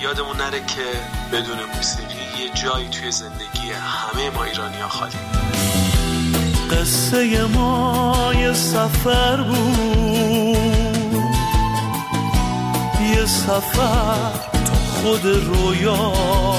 یادمون نره که بدون موسیقی یه جایی توی زندگی همه ما ایرانی‌ها خالی. قصه ما یه سفر بود، یه سفر تو خود رویا.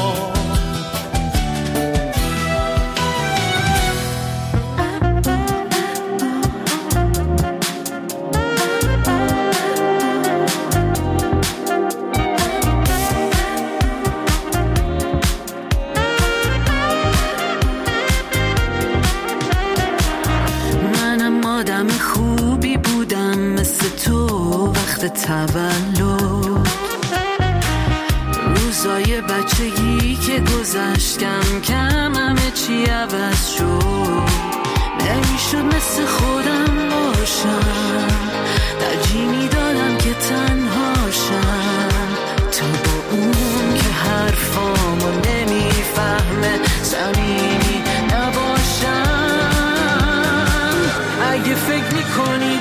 تولد روزای بچگی که گذشت کم کم همه چی عوض شد. نمیشد مثل خودم باشم، ترجیح میدادم که تنهاشم تا با اون که حرفامو نمیفهمه صمیمی نباشم. اگه فکر میکنی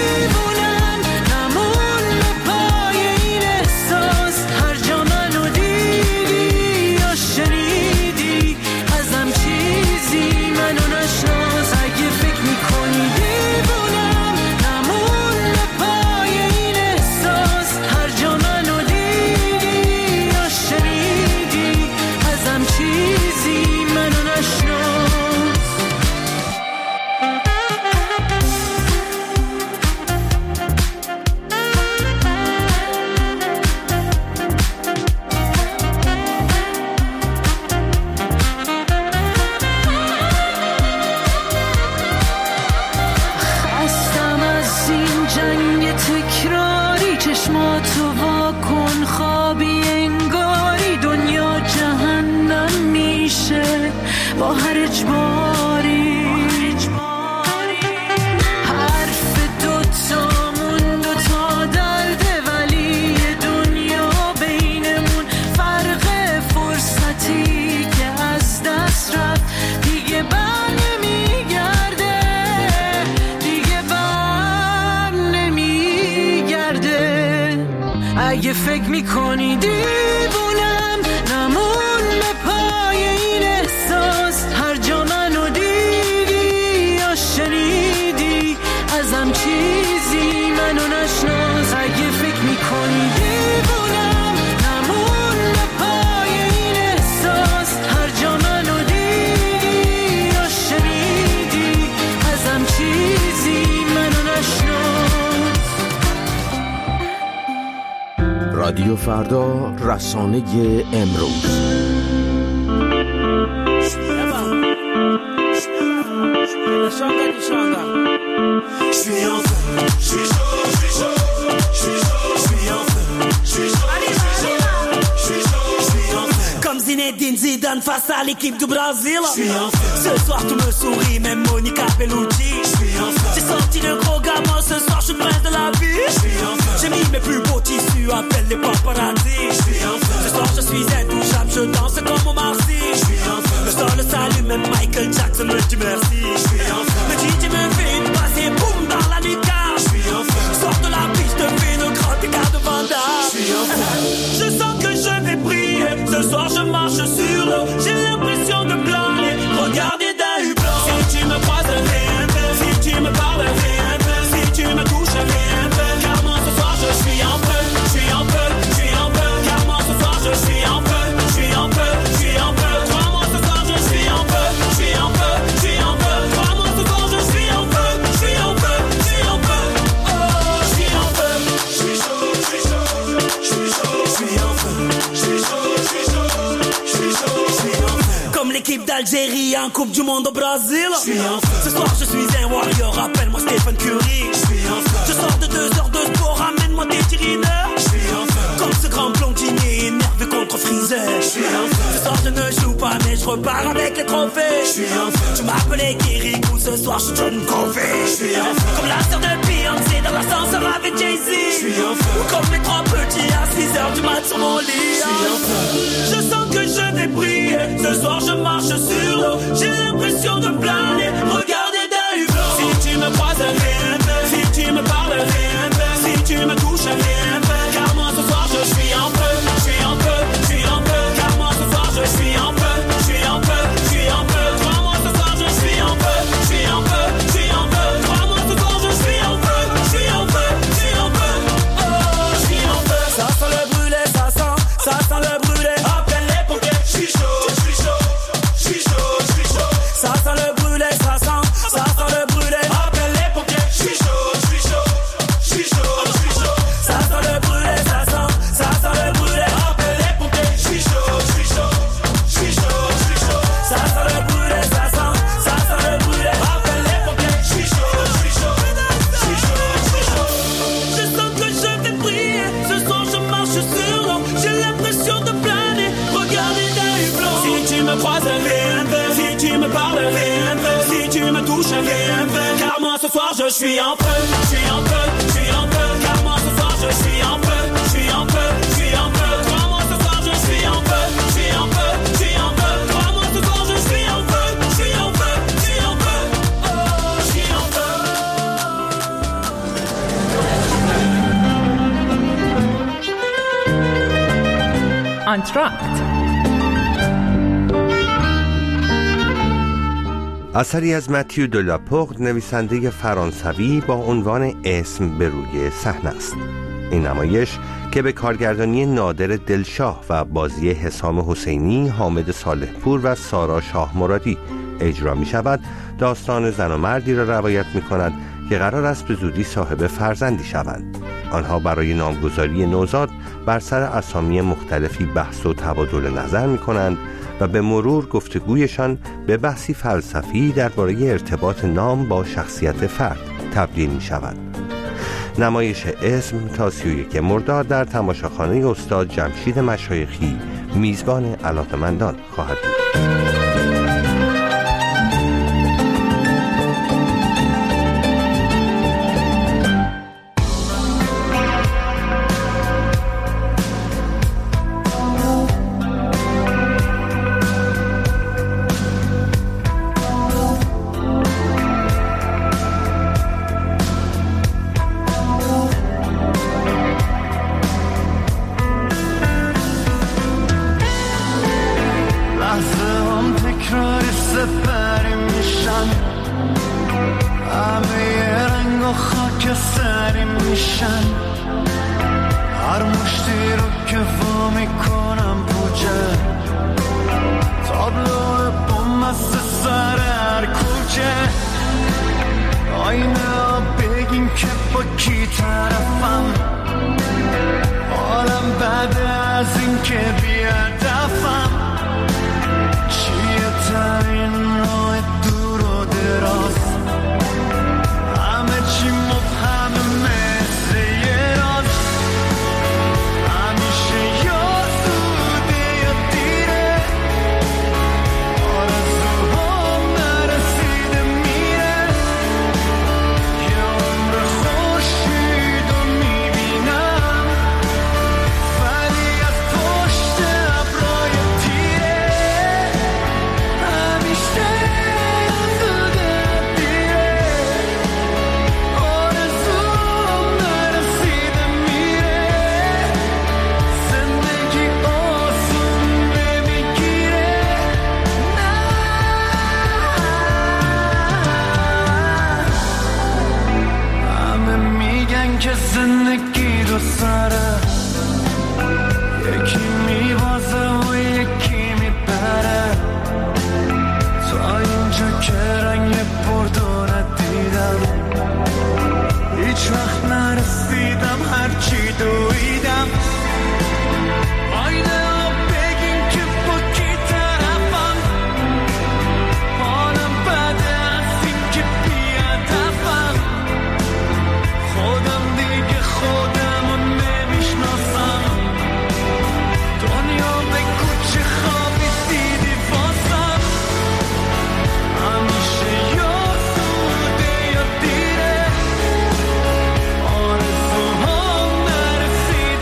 با هر اجباری حرف دوتامون دوتا درده، ولی دنیا بینمون فرق فرصتی که از دست رفت دیگه بر نمیگرده، دیگه بر نمیگرده. اگه فکر میکنی دیوونم نمون به پای این احساس، هر جا منو دیدی یا شنیدی ازم چیزی منو نشناس. اگه فکر میکنی دیوونم نمون به پای این احساس، هر جا منو دیدی یا شنیدی ازم چیزی منو نشناس. رادیو فردا، رسانه امروز. Comme Zinedine Zidane face à l'équipe du Brésil. Ce soir tu me souris, même Monica Bellucci. J'ai sorti le gros gamin, ce soir je suis prince de la vie. J'ai mis mes plus beaux tissus, appelle les paparazzi. Ce soir je suis intouchable, je danse comme Omar Sy. Le sol s'allume, même Michael Jackson me dit merci. Le DJ me fait une passe et boum dans la lucarne. Sors de la piste, fais une grande écart de Vanda. Je sens que je vais briller, ce soir je marche sur l'eau. J'ai l'impression de planer, regardez d'un hublot. Si tu me croises, rien, si tu me parles, rien, si tu me touches, rien, car moi ce soir je suis en feu, je suis en feu, je suis en feu, car moi ce soir je suis en feu, je suis en feu, je suis en feu, crois-moi ce soir je suis en feu, je suis en feu, je suis en feu, crois-moi ce soir je suis en feu, je suis en feu, je suis en feu, oh je suis en feu, je suis chaud, je suis chaud, je suis chaud, je suis en feu, je suis chaud, je suis chaud, je suis chaud, je suis en feu. Comme l'équipe d'Algérie en Coupe du Monde au Brésil. Ce soir je suis un warrior, appelle-moi Stephen Curry. Je sors de 2 heures de sport, ramène-moi des tirineurs. Comme ce grand blondinier énervé contre Freezer. Ce soir je ne joue pas mais je repars avec les trophées. Tu m'appelais Kirikou, ce soir je suis John Covey. Comme la sœur de Beyoncé dans l'ascenseur avec Jay-Z. Ou comme mes 3 petits à 6 heures du mat sur mon lit. Je sens que je vais briller, ce soir je marche sur l'eau. J'ai l'impression de planer, regardez d'un hublot. Si tu me croises, rien, si tu me parles, rien, si tu me touches, rien, car moi ce soir je suis en feu, je suis en feu, je parle, si tu me touches, car moi ce soir je suis en feu, je suis en feu, je suis en feu, car moi ce soir je suis en feu, je suis en feu, je suis en feu, crois-moi ce soir je suis en feu, je suis en feu, je suis en feu, crois-moi ce soir je suis en feu, je suis en feu, je suis en feu, oh je suis en feu. انتراکت اثری از متیو دلاپورت، نویسنده فرانسوی با عنوان اسم به روی صحنه است. این نمایش که به کارگردانی نادر دلشاه و بازی حسام حسینی، حامد صالح پور و سارا شاه مرادی اجرا می شود، داستان زن و مردی را روایت می کند که قرار است به زودی صاحب فرزندی شوند. آنها برای نامگذاری نوزاد بر سر اسامی مختلفی بحث و تبادل نظر می کنند و به مرور گفتگویشان به بحثی فلسفی درباره ارتباط نام با شخصیت فرد تبدیل می شود. نمایش اسم تا 31 مرداد در تماشاخانه استاد جمشید مشایخی میزبان علاقه‌مندان خواهد بود. See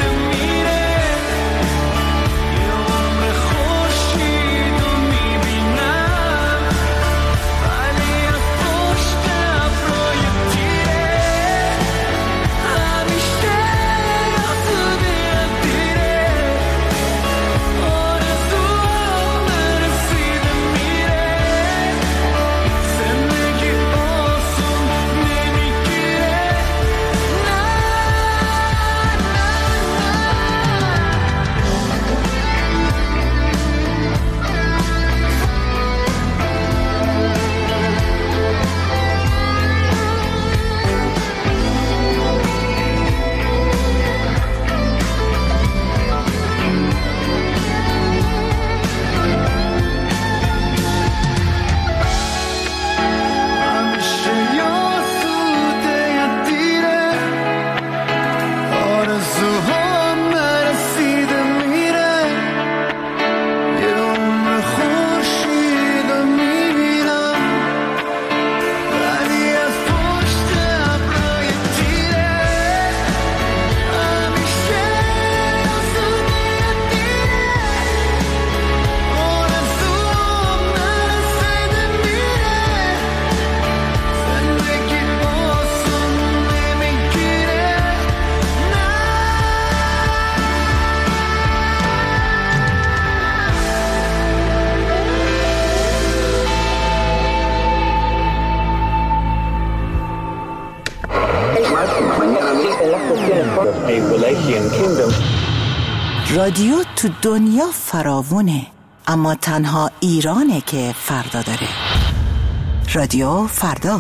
رادیو تو دنیا فراوونه، اما تنها ایرانه که فردا داره. رادیو فردا.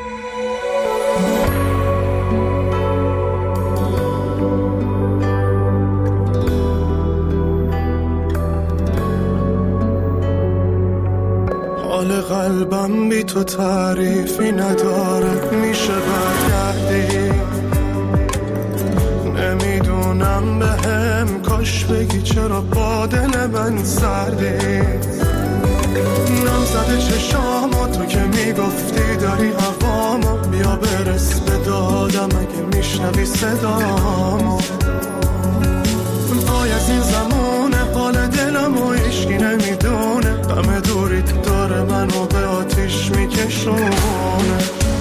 حال قلبم بی تو تعریفی نداره، میشه برگردی؟ نمیدونم بهم کاش بگی چرا با دل من سردی. نم زده چشامو تو که میگفتی داری هوامو، بیا برس به دادم اگه میشنوی صدامو. وای از این زمونه حال دلمو هیچکی نمیدونه، غم دوریت داره منو به آتیش میکشونه.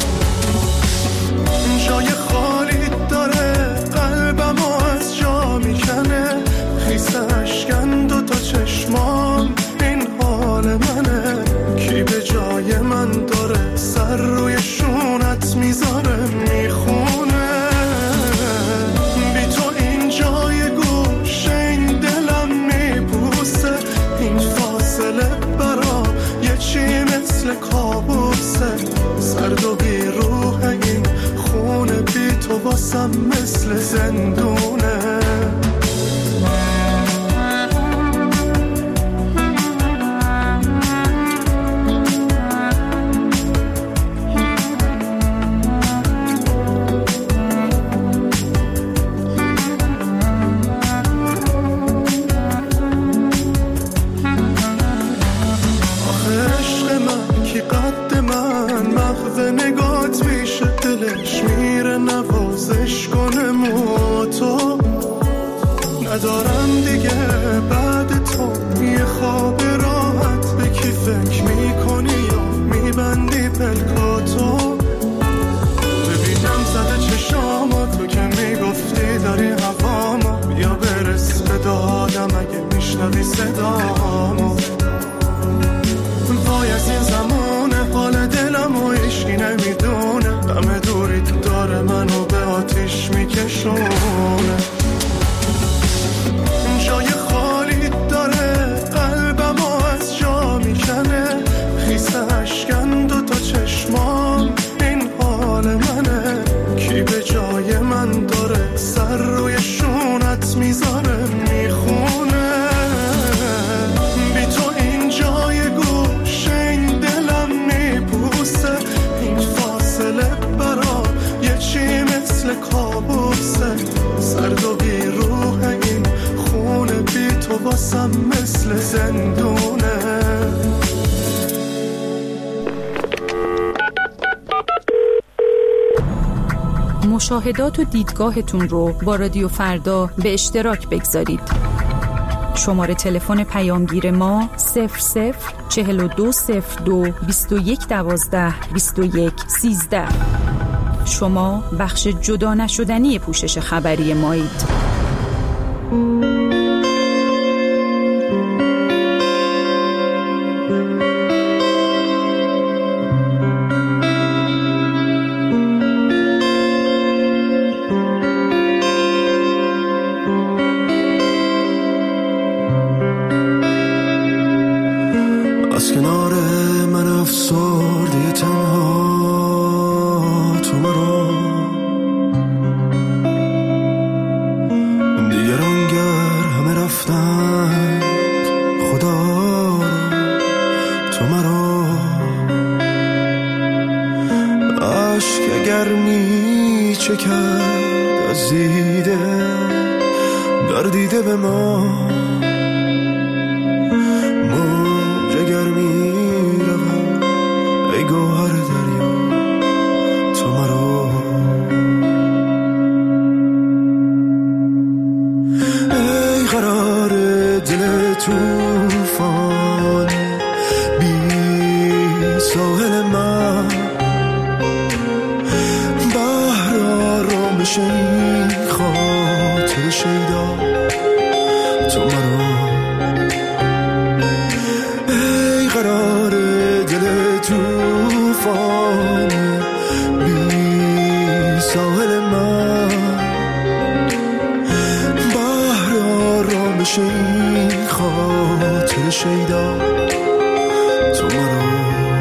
جای خالی داره قلبمو از جا میکنه، خیس اشکن دوتا چشمام این حال منه. کی به جای من داره سر روی شونت میذاره میخونه. بی تو این جای گوشه این دلم میبوسه، این فاصله برا یه چی مثل کابوسه. سرد و بی روح این خونه بی تو واسم مثل زندونه. ندارم دیگه بعد تو یه خواب راحت، به کی فکر میکنی یا میبندی پلکاتو. ببینم زده چشامو تو که میگفتی داری هوامو، بیا برس به دادم اگه میشنوی صدامو. وای از این زمونه حال دلمو هیچکی نمیدونه، غم دوریت داره منو به آتیش میکشونه. جای خالی داره قلبمو از جا میکنه، خیس اشکن دوتا چشمام این حال منه. کی به جای من داره سر روی شونت میذاره میخونه. بی تو این جای گوشه این دلم میبوسه، این فاصله برا یه چی مثل کابوسه. سرد و بی روح این خونه بی تو واسم مثل زندونه. مشاهدات و دیدگاهتون رو با رادیو فردا به اشتراک بگذارید. شماره تلفن پیامگیر ما 004202 2112 2113. شما بخش جدا نشدنی پوشش خبری مایید. از کنار من افسرده تنها تو مرا، دیگران گر همه رفتند خدا تو مرا. عشق اگر می چکد از دیده در دیده به ما، گوهر دریا تو مرا. ای قرار دل توفان بی ساحل من، بحر آرامش این خاطر شیدا تو مرا. ای قرار دل توفان بی ساحل من، بشه این خاطر شیدا تو مرا.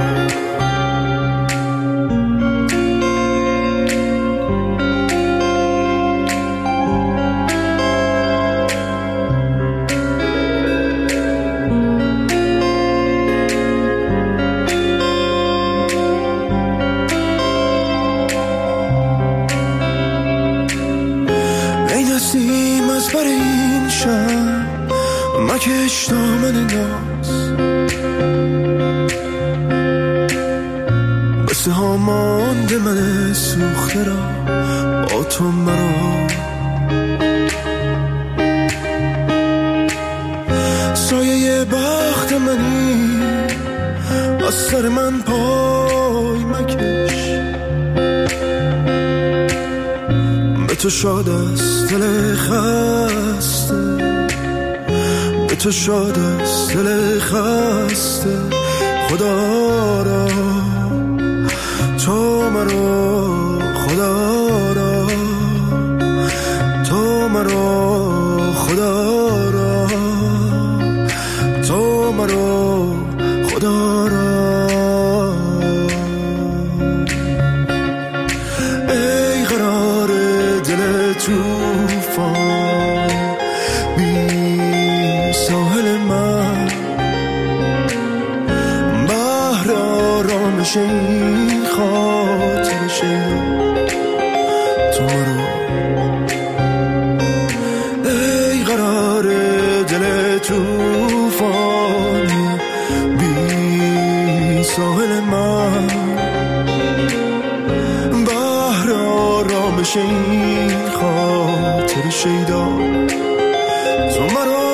مکش دامن ناز قصه ها مانده من سوخته را با تو مرا. سایه بخت منی از سر من پای مکش، به تو شاد است دل خسته، تو شاد است دل خسته خدا را تو مرا، خدا را تو مرا، خدا را تو مرا، خدا را. ای قرار دل توفان ساحل من، بحر آرامش این خاطر شیدا تو مرا. ای قرار دل توفان بی ساحل من، بحر آرامش این خاطر شیدا تو مرا.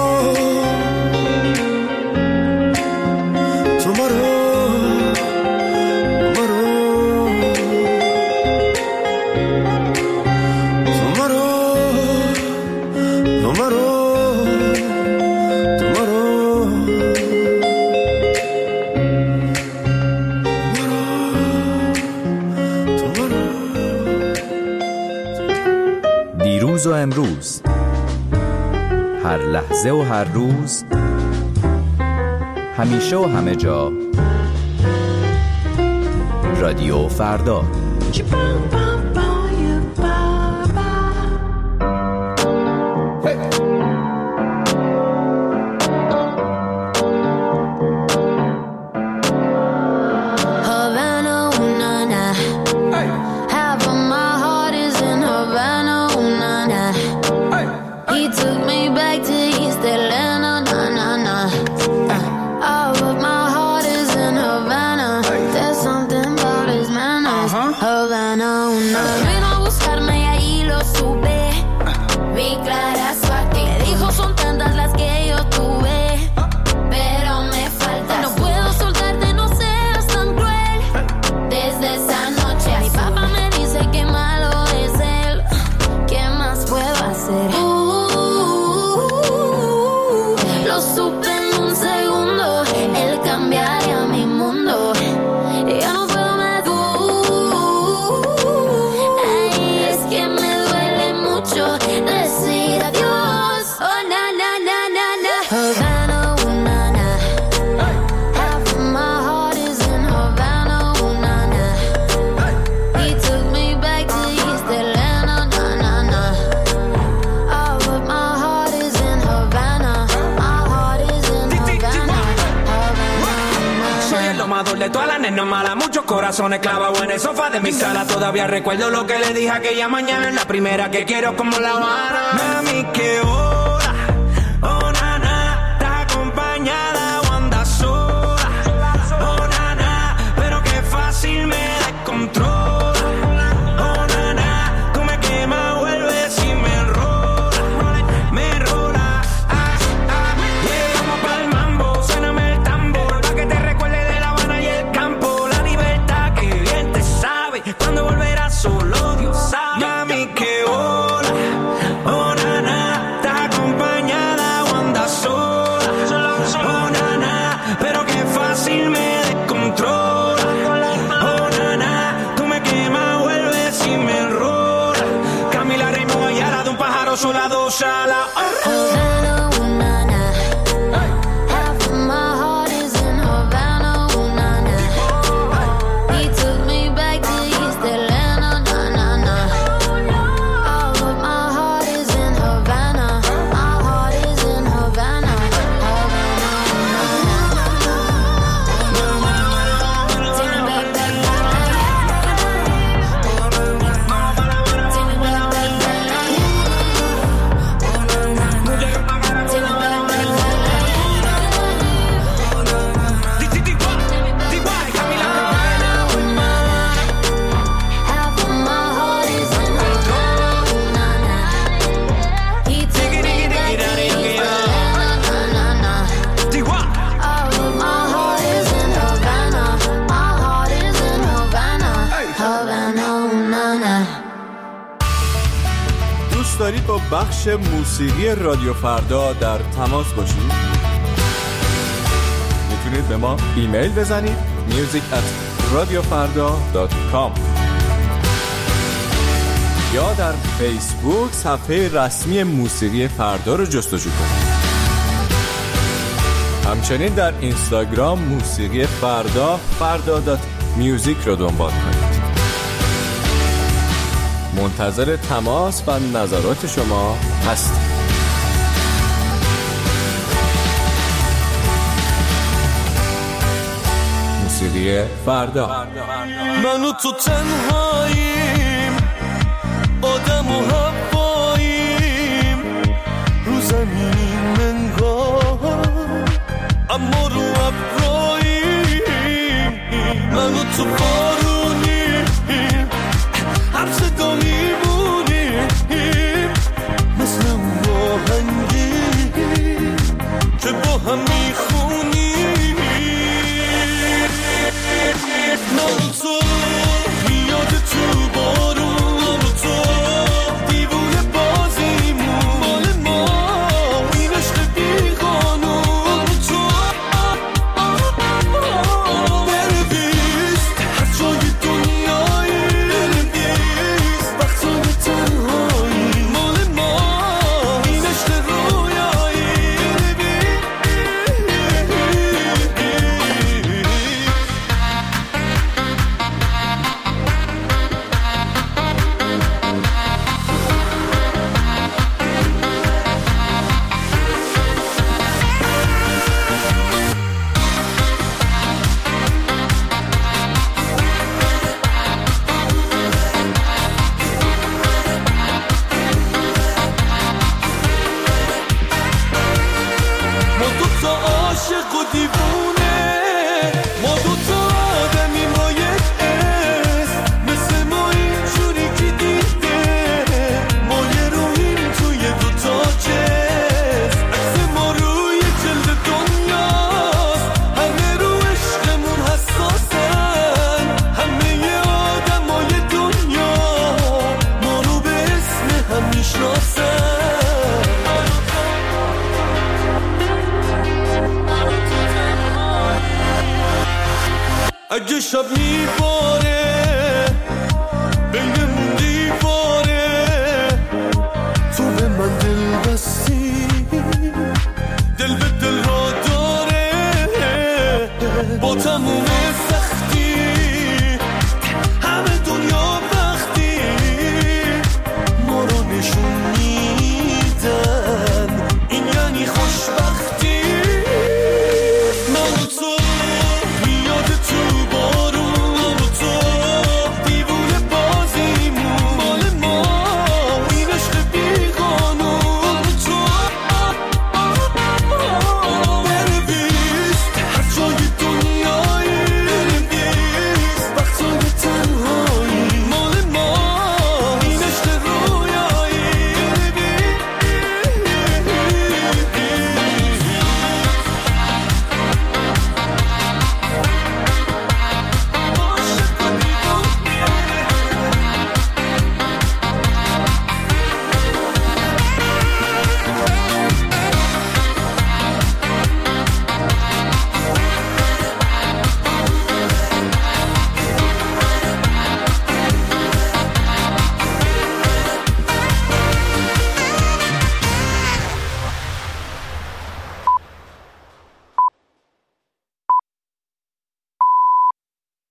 دیروز و امروز، هر لحظه و هر روز، همیشه و همه جا، رادیو فردا. Toda la nena mala, muchos corazones clavados en el sofá de mi sala. Todavía recuerdo lo que le dije aquella mañana. En la primera que quiero como La Habana. Mami, qué hora, oh nana, estás acompañada o andas sola. Oh nana, pero qué fácil me descontrola. Oh nana, tú me quemas, vuelves y me enrola. Llegamos pa'l mambo, suéname el tambor, pa' que te recuerde de La Habana y el campo. La libertad que bien te sabe, cuando volverás solo Dios sabe. Mami, qué hora, oh nana, estás acompañada o andas sola. Oh nana, pero qué fácil me descontrola. Oh nana, tú me quemas, vuelves y me enrola. Camila Reino Ayala, de un pájaro sola, dos alas. با بخش موسیقی رادیو فردا در تماس باشید؟ میتونید به ما ایمیل بزنید music@radiofarda.com یا در فیسبوک صفحه رسمی موسیقی فردا رو جستجو کنید. همچنین در اینستاگرام موسیقی فردا.music رو دنبال کنید. منتظر تماس و نظرات شما هستیم. موسیقی فردا. من و تو تنهاییم، آدم و هواییم، رو زمینیم انگار اما رو ابراییم. من و تو بارونیم، هم صدا میمونیم، مثل اون آهنگیم که با هم میخونیم. من و تو میاد تو بارون، من و تو دیوونه بازیمون، مال ما این عشق بی قانون. من و تو بنویس هر جای دنیایی، بنویس وقتای تنهایی، مال ما این عشق رویایی. ما دوتا عاشق و دیوونه، ما دوتا آدمیم با یک اسم، مثل ما اینجوری که دیده ما یه روحیم توی دوتا جسم. عکس ما روی جلد دنیاست، همه رو عشقمون حساسن، همه آدمای دنیا ما رو به اسم هم میشناسن. اگه شب میبارد